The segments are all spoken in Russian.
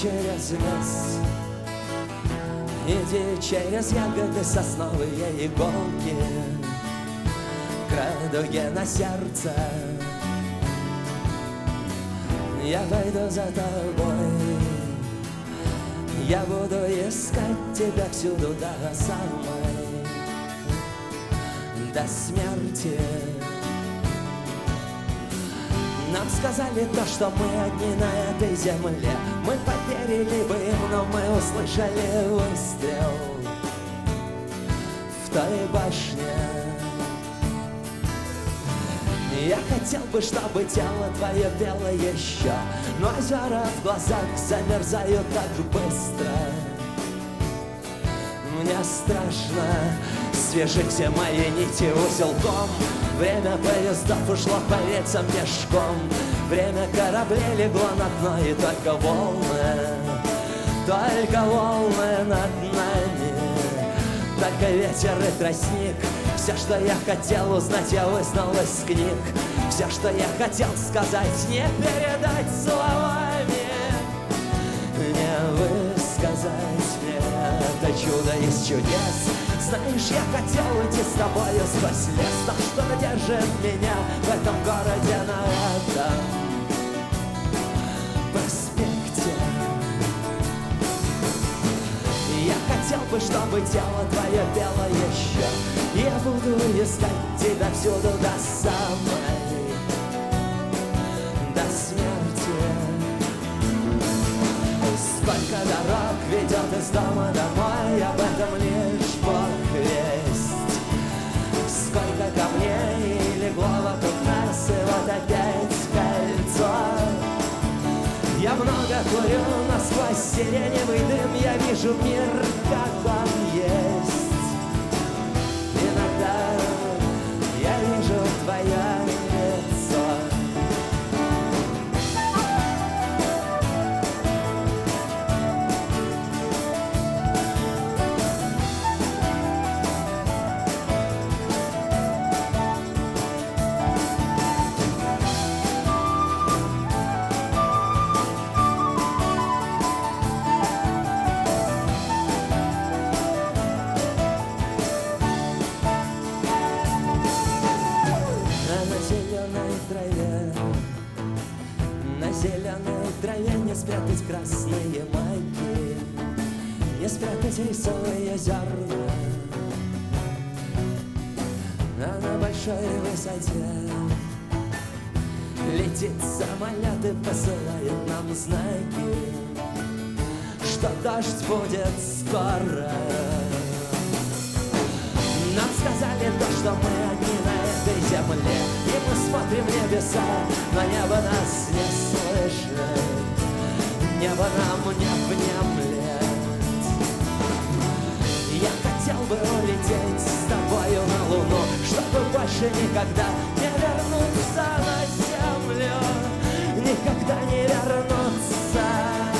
через лес, иди через ягоды, сосновые иголки, к радуге на сердце. Я пойду за тобой, я буду искать тебя всюду до самой, до смерти. Нам сказали то, что мы одни на этой земле. Мы поверили бы им, но мы услышали выстрел в той башне. Я хотел бы, чтобы тело твое пело еще, но озера в глазах замерзают так быстро. Мне страшно, свяжи все мои нити узелком. Время поездов ушло по рельсам пешком, время кораблей легло на дно, и только волны над нами, только ветер и тростник. Все, что я хотел узнать, я вызнал из книг. Все, что я хотел сказать, не передать словами, не высказать мне это чудо из чудес. Знаешь, я хотел уйти с тобою сквозь лес, но что держит меня в этом городе, на этом проспекте? Я хотел бы, чтобы тело твое пело еще, и я буду искать тебя всюду до самой, до смерти. Сколько дорог ведет из дома домой, об этом лишь Бог весть. Сколько камней легло вокруг нас, и вот опять кольцо. Я много курю, но сквозь сиреневый дым я вижу мир, как он есть. Иногда я вижу твое лицо. Спрятать красные майки, не спрятать рисовые зерна. А на большой высоте летит самолет и посылает нам знаки, что дождь будет скоро. Нам сказали то, что мы одни на этой земле, и мы смотрим в небеса, но небо нас не слышит. Небо нам не внемлет. Я хотел бы улететь с тобою на Луну, чтобы больше никогда не вернуться на Землю, никогда не вернуться.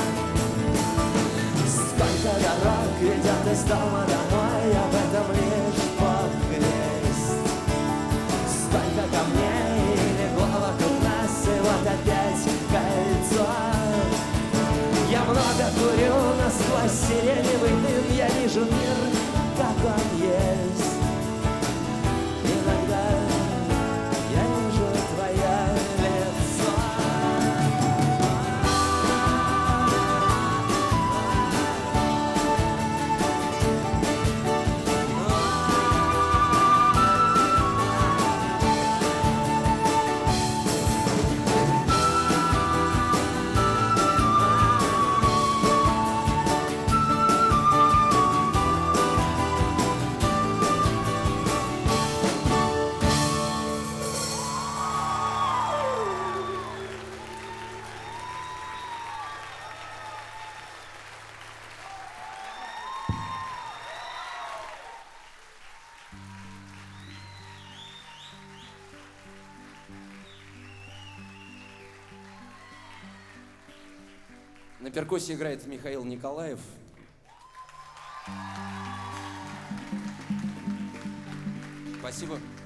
Сколько дорог ведет из дома домой, об этом лишь Бог весть. Сколько камней легло вокруг нас, и вот опять кольцо. Я много курю, но сквозь сиреневый дым я вижу мир, как он есть. Иногда я вижу твое лицо. На перкуссии играет Михаил Николаев. Спасибо.